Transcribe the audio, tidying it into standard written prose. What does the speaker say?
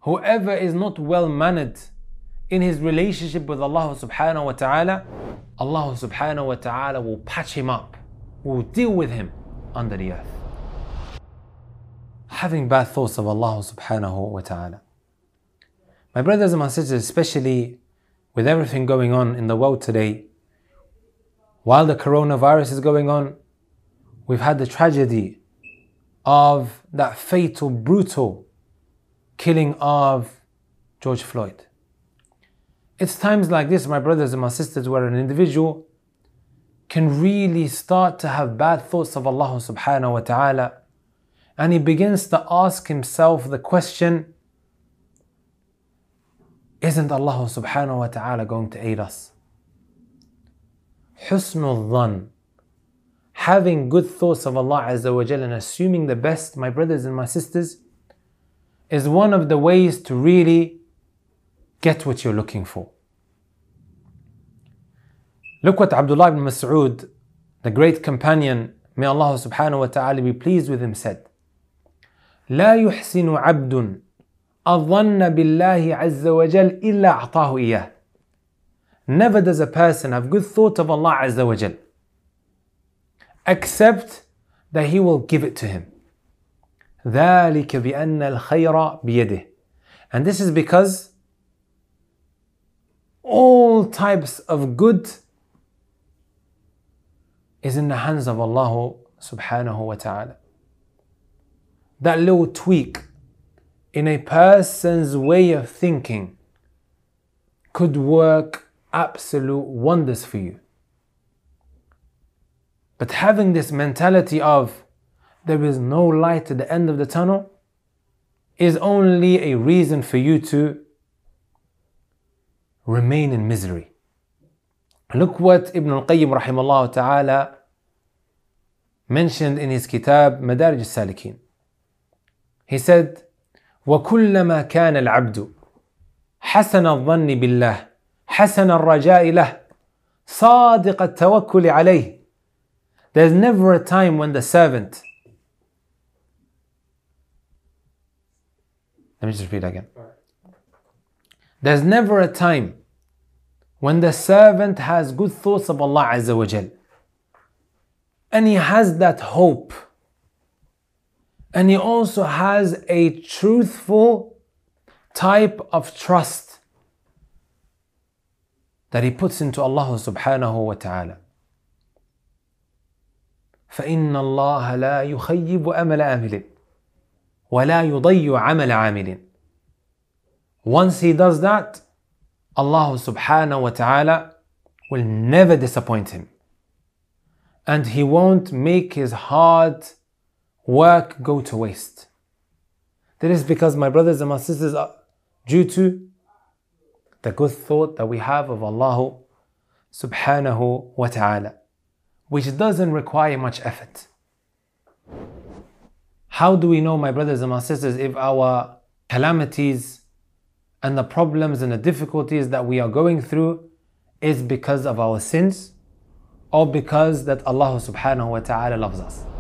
Whoever is not well mannered in his relationship with Allah subhanahu wa ta'ala, Allah subhanahu wa ta'ala will patch him up, will deal with him under the earth. Having bad thoughts of Allah subhanahu wa ta'ala. My brothers and my sisters, especially with everything going on in the world today, while the coronavirus is going on, we've had the tragedy of that fatal, brutal killing of George Floyd. It's times like this, my brothers and my sisters, where an individual can really start to have bad thoughts of Allah subhanahu wa ta'ala, and he begins to ask himself the question, isn't Allah subhanahu wa ta'ala going to aid us? Husnul dhan, having good thoughts of Allah Azza wa Jalla and assuming the best, my brothers and my sisters, is one of the ways to really get what you're looking for. Look what Abdullah ibn Mas'ud, the great companion, may Allah subhanahu wa ta'ala be pleased with him, said, لا يحسن عبد الظن بالله عز وجل إلا أعطاه إياه. Never does a person have good thought of Allah Azza wa Jal, except that He will give it to him. ذلك بأن الخير بيده. And this is because all types of good is in the hands of Allah subhanahu wa ta'ala. That little tweak in a person's way of thinking could work absolute wonders for you. But having this mentality of there is no light at the end of the tunnel is only a reason for you to remain in misery. Look what Ibn al-Qayyim rahimahullah ta'ala mentioned in his kitab Madarij al-Salikin. He said, وَكُلَّمَا كَانَ الْعَبْدُ حَسَنَ الظَّنِّ بِاللَّهِ حَسَنَ الرَّجَاءِ لَهِ صَادِقَ التَّوَكُّلِ عَلَيْهِ. There's never a time when the servant, let me just repeat again. There's never a time when the servant has good thoughts of Allah Azza wa Jal, and he has that hope, and he also has a truthful type of trust that he puts into Allah subhanahu wa ta'ala. فإن الله لا يخيب أمل آمل ولا يضيع عمل عامل. Once he does that, Allah subhanahu wa ta'ala will never disappoint him, and He won't make his hard work go to waste. That is because, my brothers and my sisters, due to the good thought that we have of Allah subhanahu wa ta'ala, which doesn't require much effort. How do we know, my brothers and my sisters, if our calamities and the problems and the difficulties that we are going through is because of our sins, or because that Allah subhanahu wa ta'ala loves us?